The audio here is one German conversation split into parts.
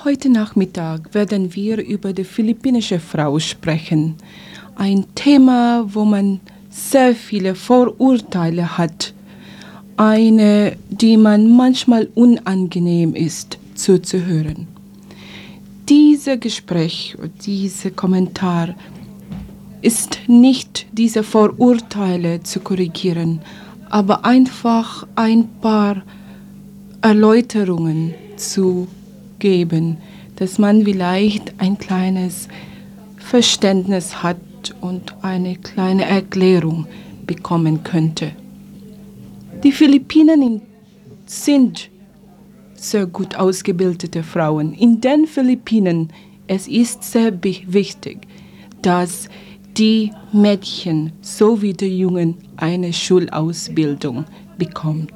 Heute Nachmittag werden wir über die philippinische Frau sprechen. Ein Thema, wo man sehr viele Vorurteile hat. Eine, die man manchmal unangenehm ist zuzuhören. Dieses Gespräch, dieser Kommentar ist nicht diese Vorurteile zu korrigieren, aber einfach ein paar Erläuterungen zu geben, dass man vielleicht ein kleines Verständnis hat und eine kleine Erklärung bekommen könnte. Die Philippinen sind sehr gut ausgebildete Frauen. In den Philippinen es ist sehr wichtig, dass die Mädchen sowie die Jungen eine Schulausbildung bekommt.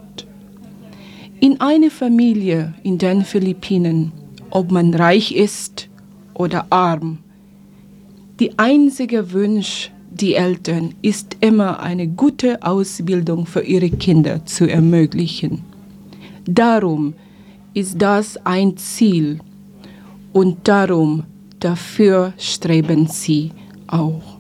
In einer Familie in den Philippinen, ob man reich ist oder arm, die einzige Wunsch der Eltern ist immer eine gute Ausbildung für ihre Kinder zu ermöglichen. Darum ist das ein Ziel und dafür streben sie auch.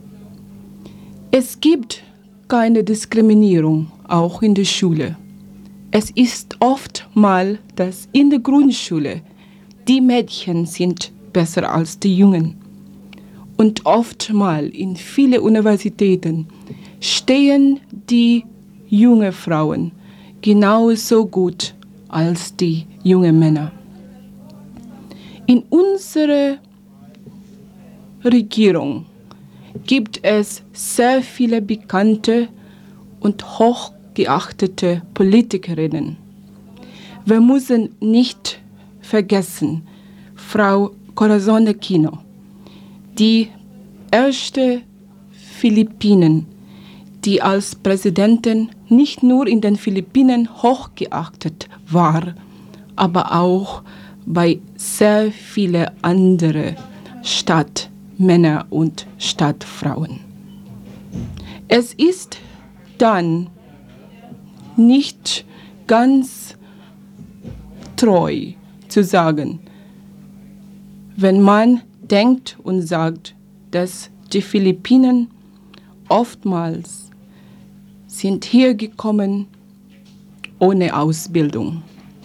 Es gibt keine Diskriminierung, auch in der Schule. Es ist oft mal, dass in der Grundschule die Mädchen sind besser als die Jungen. Und oft mal in vielen Universitäten stehen die jungen Frauen genauso gut als die jungen Männer. In unserer Regierung gibt es sehr viele bekannte und hochgeachtete Politikerinnen. Wir müssen nicht vergessen, Frau Corazon Aquino, die erste Philippinen, die als Präsidentin nicht nur in den Philippinen hochgeachtet war, aber auch bei sehr vielen anderen Stadtmännern und Stadtfrauen. Es ist dann nicht ganz treu zu sagen, wenn man denkt und sagt, dass die Philippinen oftmals sind hier gekommen ohne Ausbildung.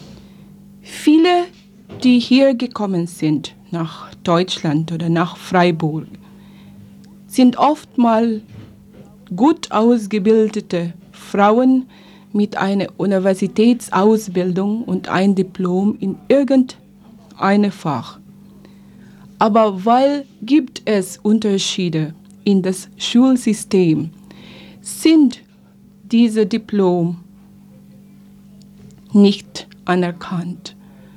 Viele, die hier gekommen sind nach Deutschland oder nach Freiburg, sind oftmals gut ausgebildete Frauen mit einer Universitätsausbildung und ein Diplom in irgendeinem Fach. Aber weil gibt es Unterschiede in das Schulsystem, sind diese Diplom nicht anerkannt.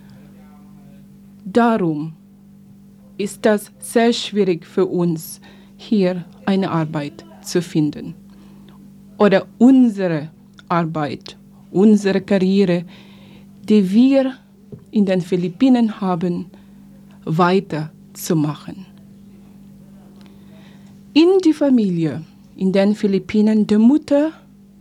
Darum ist das sehr schwierig für uns, hier eine Arbeit zu finden. Oder unsere Arbeit, unsere Karriere, die wir in den Philippinen haben, weiterzumachen. In die Familie in den Philippinen, die Mutter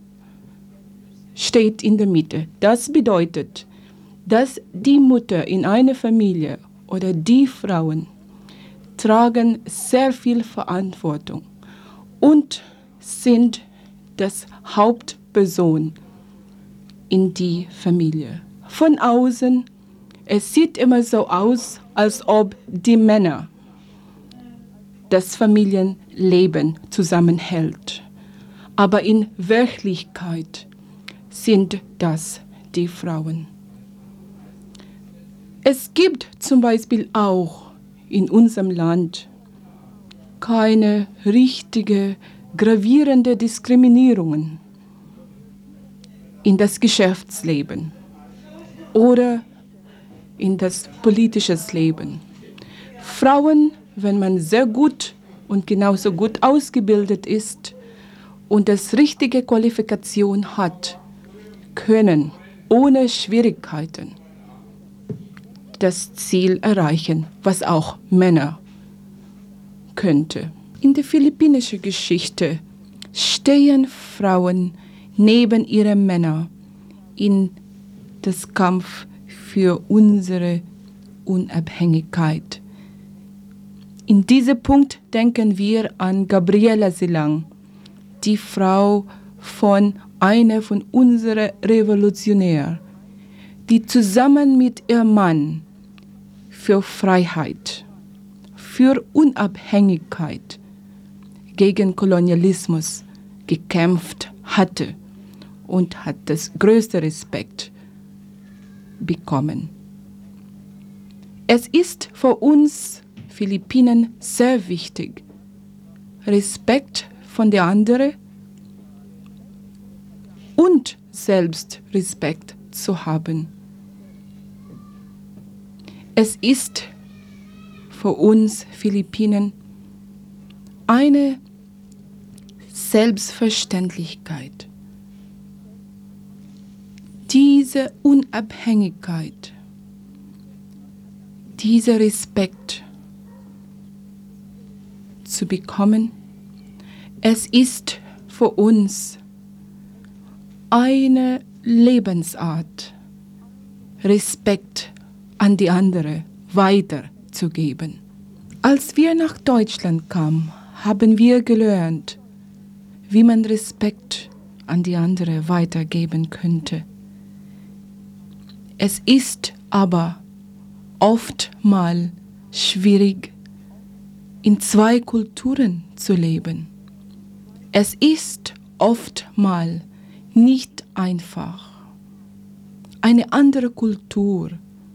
steht in der Mitte. Das bedeutet, dass die Mutter in einer Familie oder die Frauen tragen sehr viel Verantwortung und sind das Hauptperson in die Familie. Von außen, es sieht immer so aus, als ob die Männer das Familienleben zusammenhält. Aber in Wirklichkeit sind das die Frauen. Es gibt zum Beispiel auch in unserem Land keine richtige, gravierende Diskriminierungen in das Geschäftsleben oder in das politische Leben. Frauen, wenn man sehr gut und genauso gut ausgebildet ist und das richtige Qualifikation hat, können ohne Schwierigkeiten das Ziel erreichen, was auch Männer könnte. In der philippinischen Geschichte stehen Frauen neben ihren Männern in das Kampf für unsere Unabhängigkeit. In diesem Punkt denken wir an Gabriela Silang, die Frau von einer von unseren Revolutionären, die zusammen mit ihrem Mann für Freiheit, für Unabhängigkeit, gegen Kolonialismus gekämpft hatte und hat das größte Respekt bekommen. Es ist für uns Philippinen sehr wichtig, Respekt von der anderen und Selbstrespekt zu haben. Es ist für uns Philippinen eine Selbstverständlichkeit, diese Unabhängigkeit, dieser Respekt zu bekommen. Es ist für uns eine Lebensart, Respekt an die andere weiterzugeben. Als wir nach Deutschland kamen, haben wir gelernt, wie man Respekt an die andere weitergeben könnte. Es ist aber oftmals schwierig, in zwei Kulturen zu leben. Es ist oftmals nicht einfach, eine andere Kultur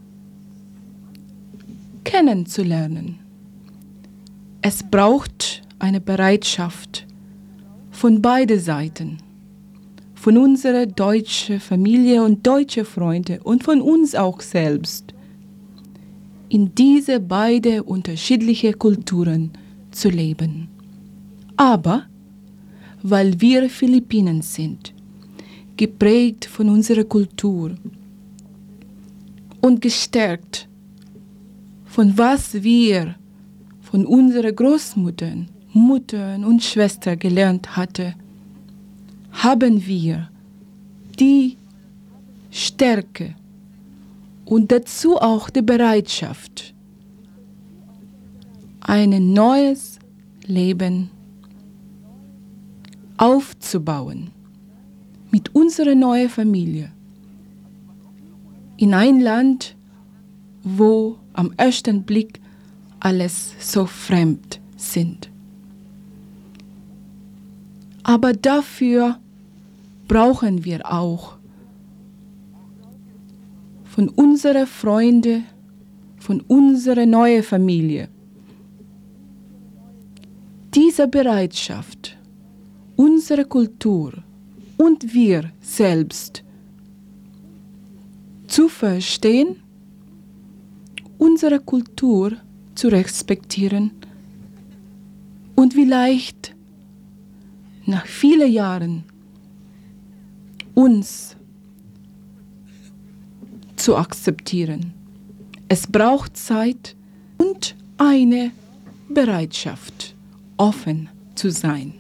kennenzulernen. Es braucht eine Bereitschaft von beiden Seiten, von unserer deutschen Familie und deutschen Freunde und von uns auch selbst, in diese beiden unterschiedlichen Kulturen zu leben. Aber weil wir Philippinen sind, geprägt von unserer Kultur und gestärkt von was wir von unseren Großmuttern, Muttern und Schwestern gelernt hatten, haben wir die Stärke und dazu auch die Bereitschaft, ein neues Leben aufzubauen mit unserer neuen Familie in ein Land, wo am ersten Blick alles so fremd sind. Aber dafür brauchen wir auch von unseren Freunden, von unserer neuen Familie diese Bereitschaft, unsere Kultur und wir selbst zu verstehen, unsere Kultur zu respektieren und vielleicht nach vielen Jahren uns zu akzeptieren. Es braucht Zeit und eine Bereitschaft, offen zu sein.